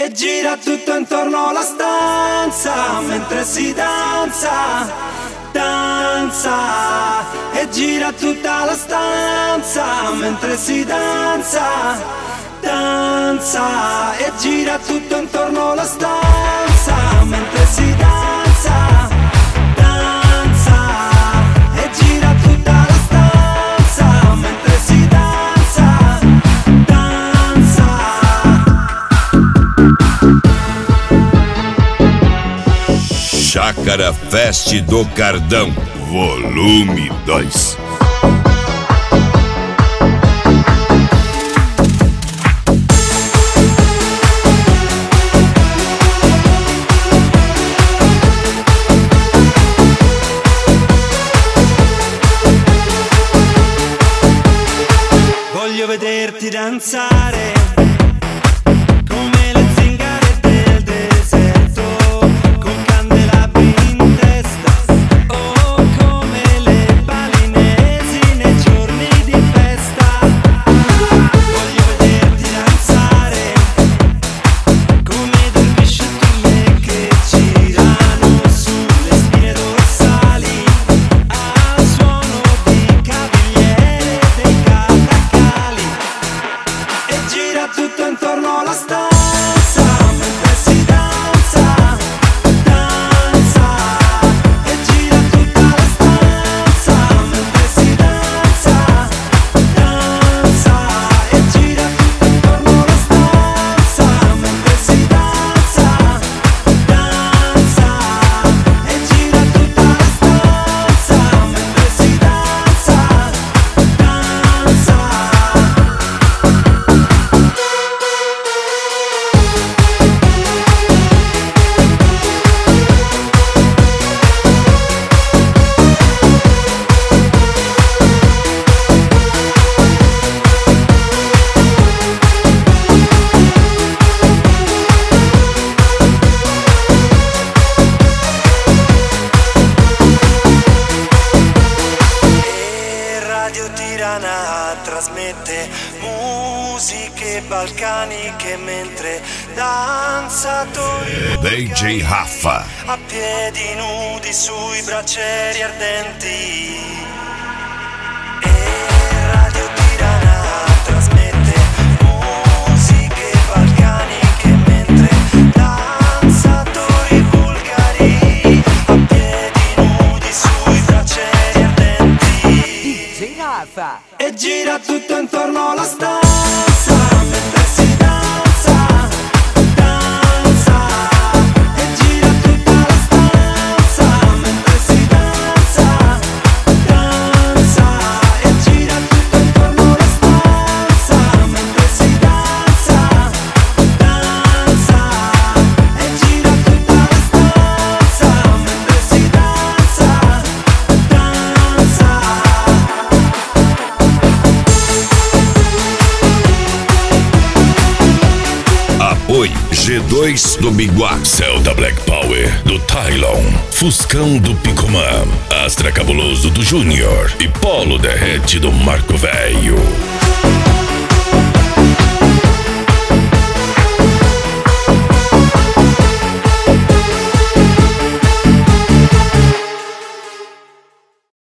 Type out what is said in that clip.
e gira tutto intorno alla stanza mentre si danza, danza, e gira tutta la stanza mentre si danza, danza, e gira tutto intorno alla stanza mentre si danza, danza, e gira tutta la stanza mentre si danza, danza. Chácara Fest do Cardão, volume 2. Voglio vederti danzare come le zingare del deserto, con candelabri in testa, o come le balinesi nei giorni di festa. Voglio vederti danzare come due pesciatine che girano sulle spine dorsali al suono di cavigliere dei catacali, e gira tutto intorno alla stanza mentre si danza, danza, e gira tutta la stanza mentre si danza, danza, e gira tutto intorno alla stanza mentre si danza, danza, e gira tutta la stanza mentre si danza, danza. E Radio Tirana trasmette musiche balcaniche mentre danzatori DJ Rafa. a piedi nudi sui braccieri ardenti. E Radio Tirana trasmette musiche balcaniche mentre danzatori bulgari a piedi nudi sui braccieri ardenti. DJ Rafa. E gira tutto intorno alla stanza mentre si danza, danza, e gira tutta la stanza mentre si danza, danza, e gira tutto intorno alla stanza mentre si danza, danza, e gira tutta la stanza mentre si danza, danza. Apoio G2 do Biguá, Celta Black Power do Tylon, Fuscão do Picomã, Astra Cabuloso do Júnior e Polo Derrete do Marco Velho.